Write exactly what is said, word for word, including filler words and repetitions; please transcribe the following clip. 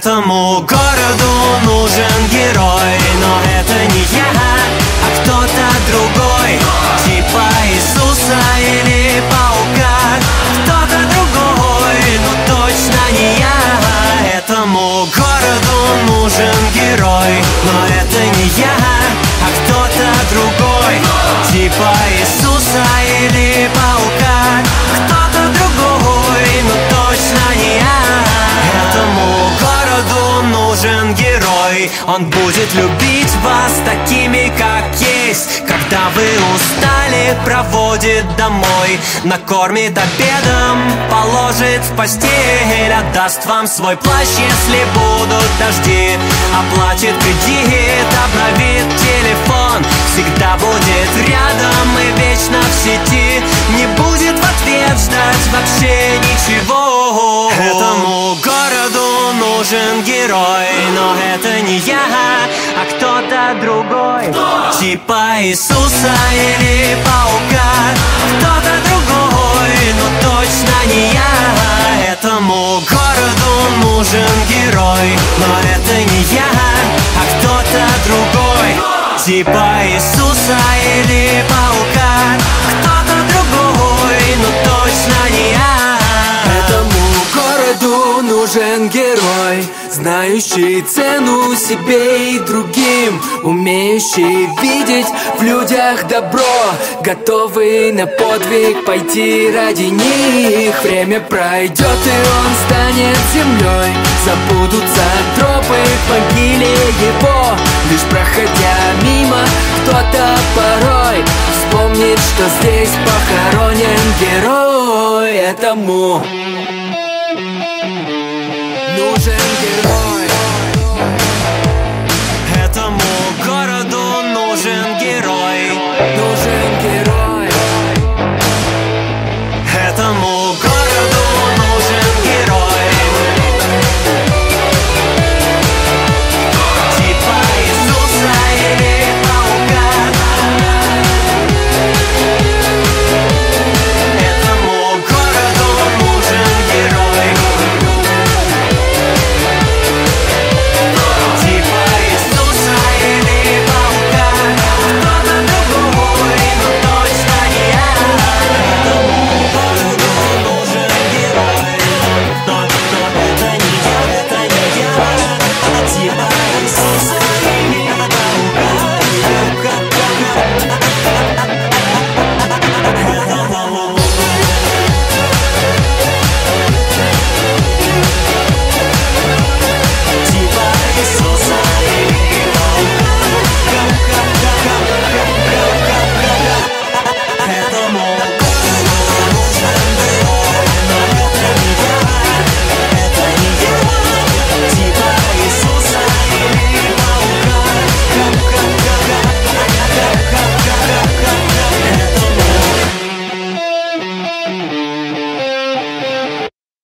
Этому городу нужен герой, но это не я, а кто-то другой, типа Иисуса или паука. Кто-то другой, но точно не я. Этому городу нужен герой, но это не я, а кто-то другой, типа Иисуса или паука. Кто-то другой, но точно не я. Этому городу нужен герой. Он будет любить вас такими, как есть. Когда вы устали, проводит домой, накормит обедом, положит в постель, отдаст вам свой плащ, если будут дожди, оплатит кредит, обновит телефон, всегда будет рядом и вечно в сети, не будет в ответ ждать вообще ничего. Этому городу нужен герой, но это не я, а кто-то другой, типа Иисуса или паука. Кто-то другой, но точно не я. Этому городу нужен герой, но это не я, а кто-то другой, типа Иисуса или паука. Кто-то другой, но точно не я. Этому городу нужен герой, знающий цену себе и другим, умеющий видеть в людях добро, готовый на подвиг пойти ради них. Время пройдет, и он станет землей, забудутся тропы к могиле его. Лишь проходя мимо, кто-то порой вспомнит, что здесь похоронен герой. Этому